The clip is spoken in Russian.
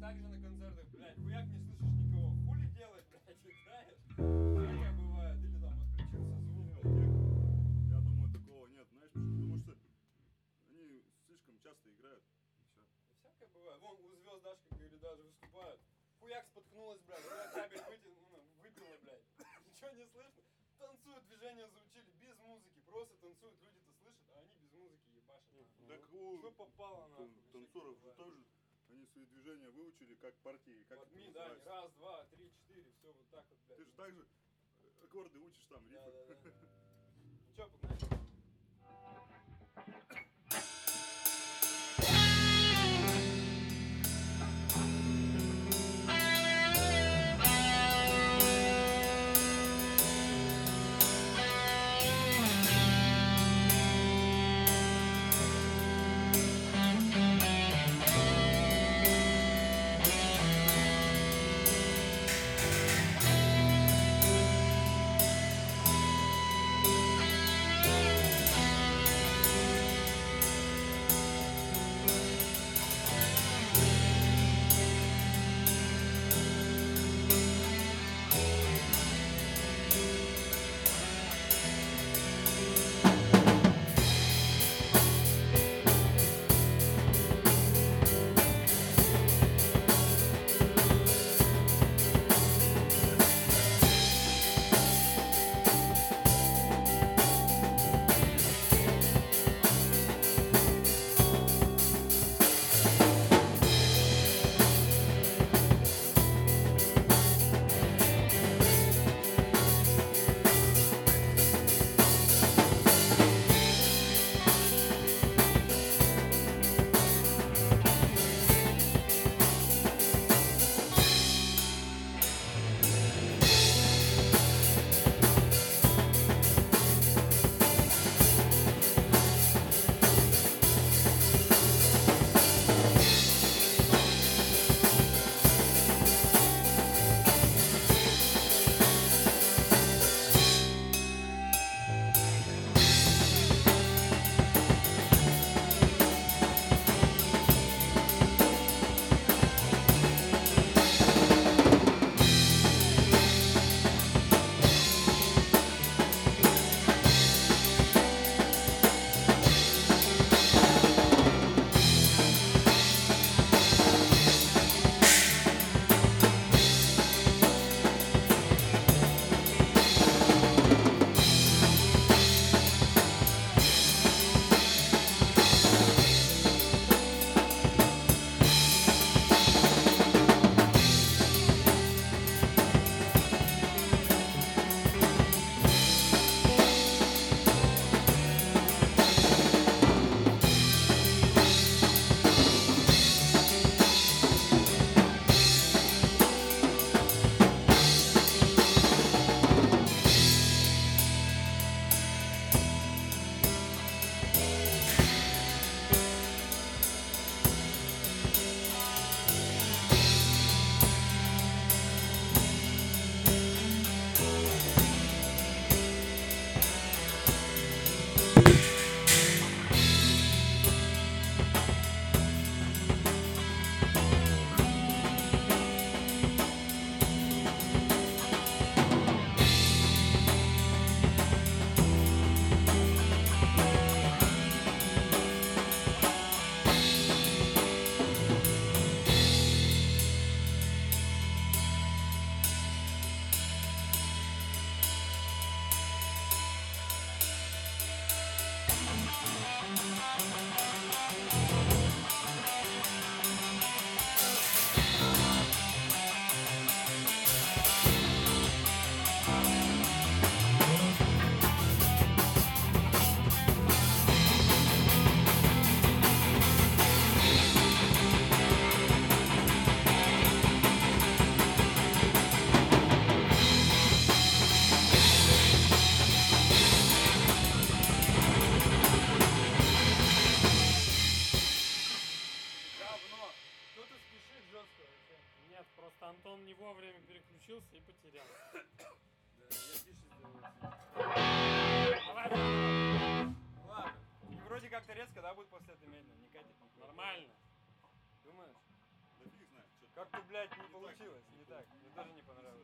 также на концертах, блядь, хуяк не слышишь никого. Хули делать, блядь, играешь? Всякое бывает. Или там отключился звук. Я думаю, такого нет, знаешь, потому что они слишком часто играют. И все. Всякое бывает. Вон у звезд даже, как говорю, даже выступают. Хуяк споткнулась, блядь, хуяк кабель выбила, блядь. Ничего не слышно. Танцуют, движения заучили без музыки. Просто танцуют, люди-то слышат, а они без музыки ебашат. Так Что попало, нахуй? танцоров же тоже, они свои движения выучили как партии, как Подми, это да, называется. раз, два, три, четыре, все вот так вот, блядь. Ты же так же аккорды учишь там, Да, рифы. да, да. Ну чё, погнали? Антон не вовремя переключился и потерял. Да, я тише сделаю. Ладно. И вроде как-то резко, да, будет после этого медленно. Не катит никуда. Нормально. Думаешь? Да фиг знает, что. Как блядь, не получилось. Не так. Мне тоже не понравилось.